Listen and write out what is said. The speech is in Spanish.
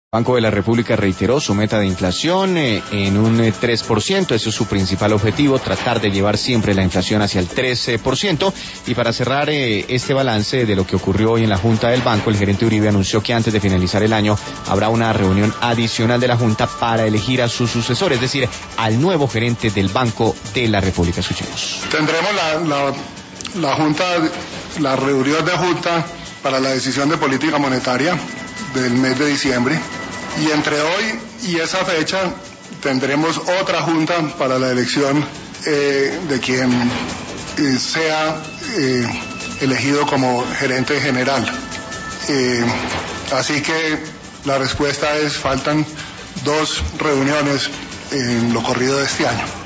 Banco de la República reiteró su meta de inflación en un 3%, eso es su principal objetivo, tratar de llevar siempre la inflación hacia el 13%. Y para cerrar este balance de lo que ocurrió hoy en la Junta del Banco, el gerente Uribe anunció que antes de finalizar el año habrá una reunión adicional de la Junta para elegir a su sucesor, es decir, al nuevo gerente del Banco de la República. Escuchemos. Tendremos la reunión de Junta para la decisión de política monetaria del mes de diciembre. Y entre hoy y esa fecha tendremos otra junta para la elección de quien sea elegido como gerente general. Así que la respuesta es: faltan 2 reuniones en lo corrido de este año.